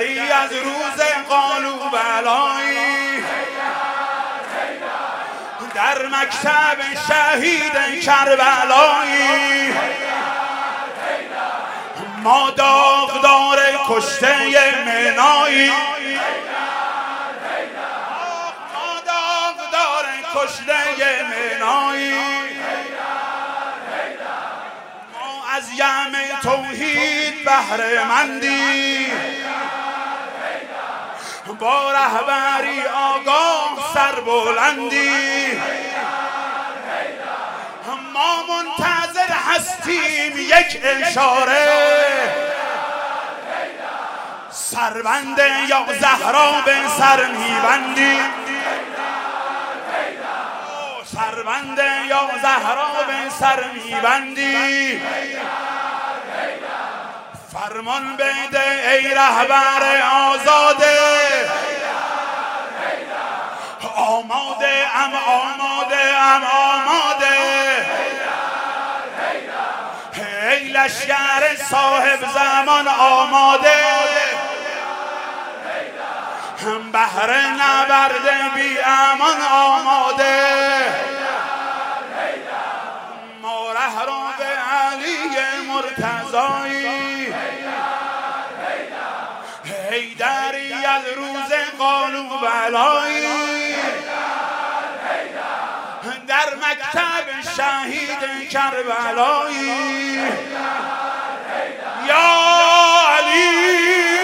دری از روز قالوا بلایی، در مکتب شهید کربلایی، ما داغدار کشته منایی، ما داغدار کشته منایی، ما از یم توحید بهره مندی، با رهبری آگاه سربلندی، ما منتظر هستیم یک اشاره، سربند یا زهرا به سر میبندیم، سربند یا زهرا به سر میبندیم، فرمان بده ای رهبر آزاده، آماده ام آماده ام آماده، ای لشکر صاحب زمان آماده، بهر نبرد بی امان آماده، ما ره رو به علی مرتضایی، حیدری از روز قالوا بلایی، در مکتب شهید کربلایی، یا علی